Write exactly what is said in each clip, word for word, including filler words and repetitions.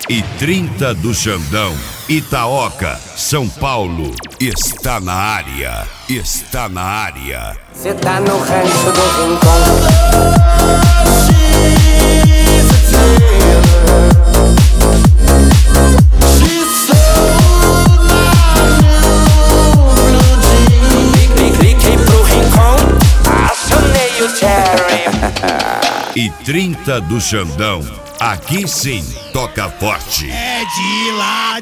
E trinta do Xandão, Itaoca, São Paulo, está na área, está na área. Cê tá no rancho do Rincão. Cliquei pro Rincão, acionei o Cherry. E trinta do Xandão, aqui sim toca forte. É de lá,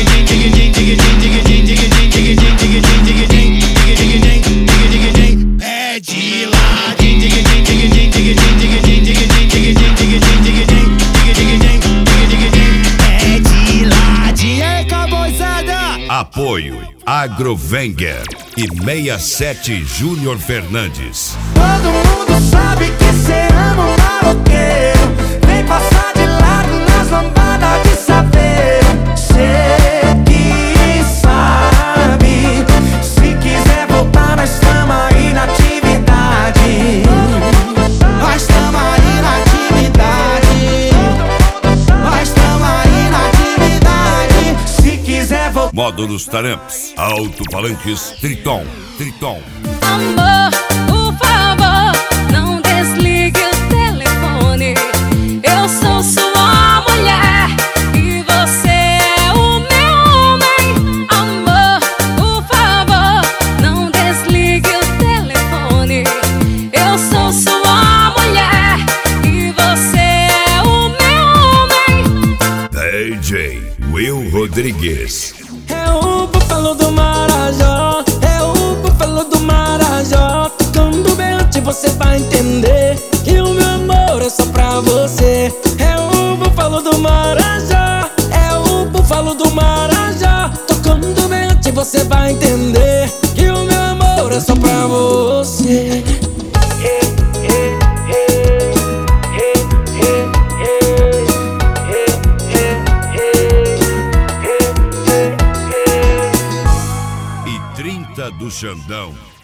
é de lá, é de lá, de aí, cabozada. Apoio Agrovenger e sessenta e sete Júnior Fernandes. Todo mundo sabe que cê ama um maloqueiro. Vem passar de lado nas lambadas de saveiro. Cê que sabe, se quiser voltar nós tamo aí na atividade. Nós tamo aí na atividade. Nós tamo aí na atividade. Se quiser voltar. Módulos Taramps, alto-falantes Triton, Triton. Amor, por favor, não desligue o telefone. Eu sou sua mulher e você é o meu homem. Amor, por favor, não desligue o telefone. Eu sou sua mulher e você é o meu homem. D J Will Rodrigues. É o búfalo do Marajó, é o búfalo do Marajó. Tocando bem antes você vai entender que o meu amor é só pra você. É o búfalo do Marajó, é o búfalo do Marajó. Tocando bem antes você vai entender que o meu amor é só pra você. E trinta do Xandão,